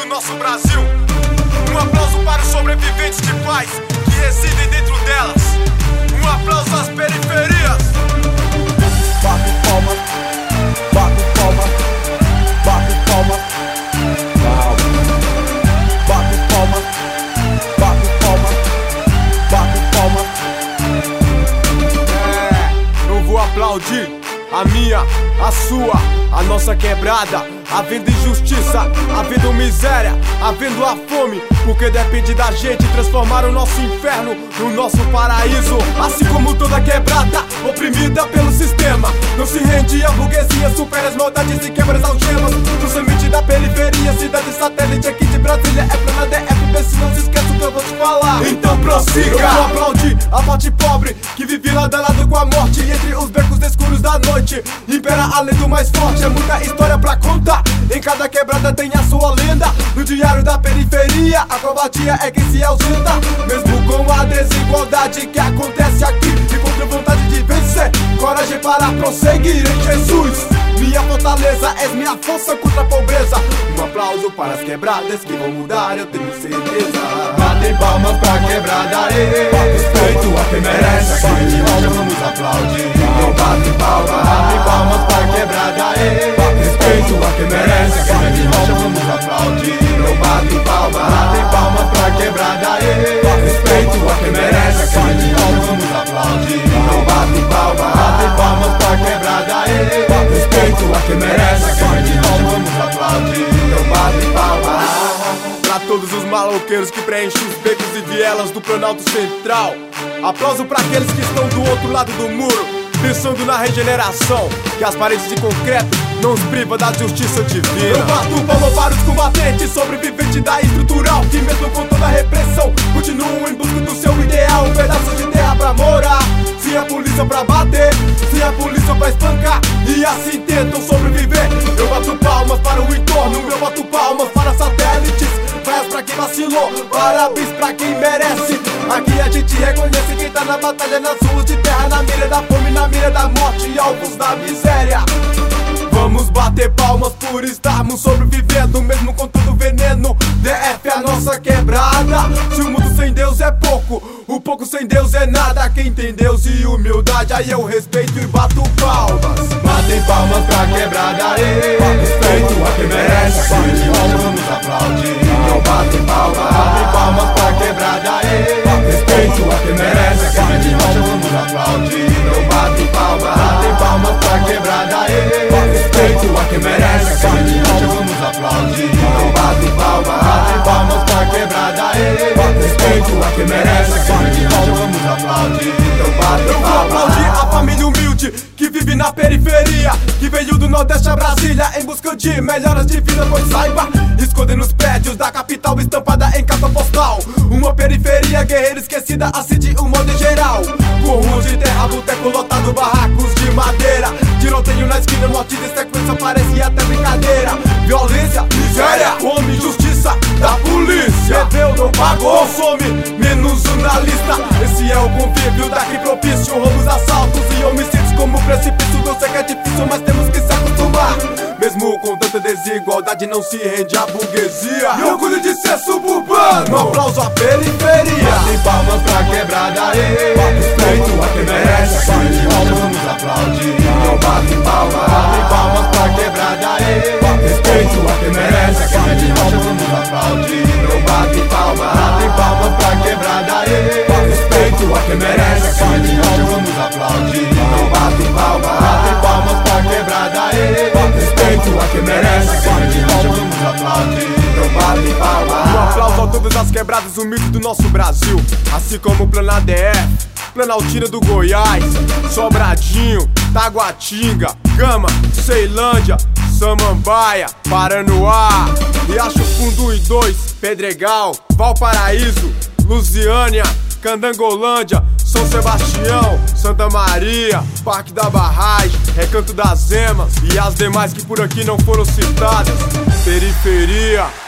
nosso Brasil. Um aplauso para os sobreviventes de paz que residem dentro delas. Um aplauso às periferias. Bate palma, bate palma, bate palma, bate palma, bate palma, bate palma. Eu vou aplaudir a minha, a sua, a nossa quebrada. Havendo injustiça, havendo miséria, havendo a fome, porque depende da gente transformar o nosso inferno no nosso paraíso. Assim como toda quebrada, oprimida pelo sistema, não se rende a burguesia, supera as maldades e quebra as algemas. No semente da periferia, cidade satélite aqui de Brasília, é plena DFB, se não se esquece o que eu vou te falar. Então prossiga! Eu vou aplaudir a parte pobre, que vive lado a lado com a morte, entre os becos escuros da noite, impera a lei do mais forte. É muita história pra contar, em cada quebrada tem a sua lenda. No diário da periferia, a covardia é quem se ausenta. Mesmo com a desigualdade que acontece aqui, encontro vontade de vencer, coragem para prosseguir em Jesus. Minha fortaleza, és minha força contra a pobreza. Um aplauso para as quebradas que vão mudar, eu tenho certeza. Batem palmas pra quebrada, respeito a quem merece. Aqui de rocha vamos aplaudir. Então batem palmas pra quebrada, respeito a quem merece. Aqui de rocha vamos aplaudir. Então batem palmas pra quebrada, respeito a quem merece. Aqui de rocha vamos aplaudir. Então batem palmas pra quebrada, respeito a quem merece. Aqui de rocha vamos aplaudir. Então batem palmas pra todos os maloqueiros que preenchem os becos e vielas do Planalto Central. Aplauso pra aqueles que estão do outro lado do muro, pensando na regeneração, que as paredes de concreto não os priva da justiça divina. Eu bato palma para os combatentes, sobreviventes da estrutural, que mesmo com toda a repressão continuam em busca do seu ideal. Um pedaço de terra pra morar, sem a polícia pra bater, sem a polícia pra espancar, e assim tentam sobreviver. Eu bato palmas para o entorno, eu bato palmas para satélites, praias pra quem vacilou, parabéns pra quem merece. Aqui a gente reconhece quem tá na batalha, nas ruas de terra, na mira da fome, na mira da morte e alvos da miséria. Vamos bater palmas por estarmos sobrevivendo, mesmo com todo veneno. DF é a nossa quebrada. Se o mundo sem Deus é pouco, o pouco sem Deus é nada. Quem tem Deus e humildade, aí eu respeito e bato palmas. Batem palmas pra quebrada, respeito a quem merece. Aqui de rocha vamos aplaudir. Então batem palmas pra quebrada, respeito a quem merece. Aqui de rocha vamos aplaudir. Então batem palmas pra quebrada, respeito a quem merece. Aqui de rocha vamos aplaudir. Então batem palmas pra quebrada, respeito a quem merece. Aqui de rocha vamos aplaudir. Então batem palmas. Eu vou aplaudir a família humilde que vive na periferia, que veio do Nordeste a Brasília em busca de melhoras de vida, pois saiba, esconder nos prédios da capital estampada em carta postal. Uma periferia guerreira esquecida, assim de um modo geral. Por ruas de terra, boteco lotado, barracos de madeira, tiroteio na esquina, morte de sequência, parece até brincadeira. Violência, miséria, fome, injustiça da polícia. Bebeu, não pagou, some, menos um na lista. Esse é o convívio daqui propício, roubos, assaltos e homicídios como precipício. Eu sei que é difícil, mas temos que se acostumar. Mesmo com tanta desigualdade, não se rende a burguesia. E orgulho de ser suburbano. Um aplauso à periferia. Batem palmas pra quebrada, respeito a quem merece. Aqui de rocha vamos aplaudir. Então batem palmas pra quebrada, respeito a quem merece. Aqui de rocha vamos aplaudir. Então batem palmas pra quebrada, respeito a quem merece. Aqui de rocha vamos aplaudir. Então batem palmas pra quebrada, respeito a quem merece. Aqui de rocha vamos aplaudir. Então batem palmas. Um aplauso a todas as quebradas humildes do nosso Brasil, assim como o Plana DF, Planaltina do Goiás, Sobradinho, Taguatinga, Gama, Ceilândia, Samambaia, Paranoá, Riacho Fundo 1 e 2, Pedregal, Valparaíso, Lusiânia, Candangolândia, São Sebastião, Santa Maria, Parque da Barragem, Recanto das Emas e as demais que por aqui não foram citadas. Periferia.